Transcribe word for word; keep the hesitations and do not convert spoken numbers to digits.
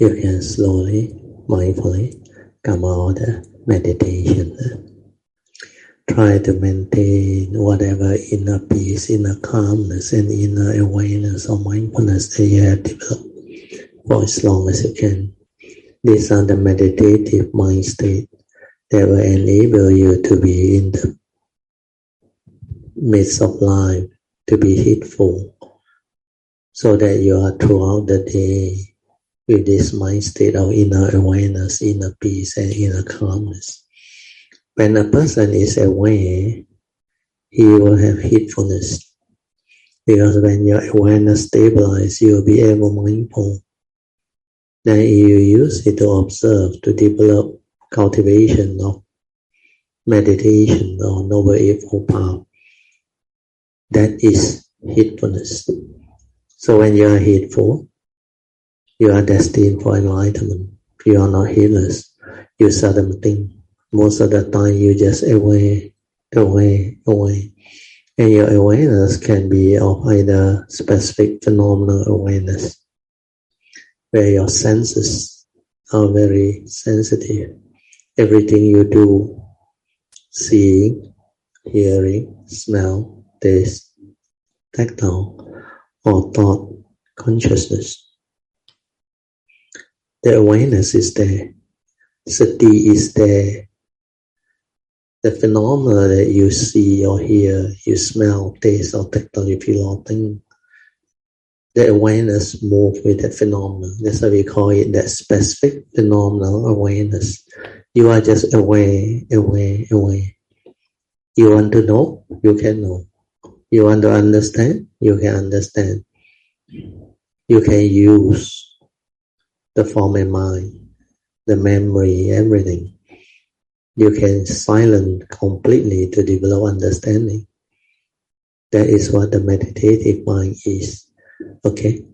you can slowly, mindfully come out of meditation. Try to maintain whatever inner peace, inner calmness, and inner awareness or mindfulness that you have developed for as long as you can. These are the meditative mind state that will enable you to be in the midst of life, to be heedful, so that you are throughout the day with this mind state of inner awareness, inner peace, and inner calmness. When a person is aware, he will have heedfulness, because when your awareness stabilizes, you will be able mindful. Then you use it to observe, to develop cultivation of meditation or noble eightfold path. That is heedfulness. So when you are heedful, you are destined for enlightenment. You are not heedless. You seldom think. Most of the time you just aware, aware, aware. And your awareness can be of either specific phenomenal awareness, where your senses are very sensitive. Everything you do, seeing, hearing, smell, taste, tactile, or thought, consciousness. The awareness is there. Sati is there. The phenomena that you see or hear, you smell, taste, or tactile, you feel or think, the awareness moves with that phenomenon. That's why we call it that specific phenomenal awareness. You are just aware, aware, aware. You want to know, you can know. You want to understand, you can understand. You can use the form and mind, the memory, everything. You can silence completely to develop understanding. That is what the meditative mind is. Okay?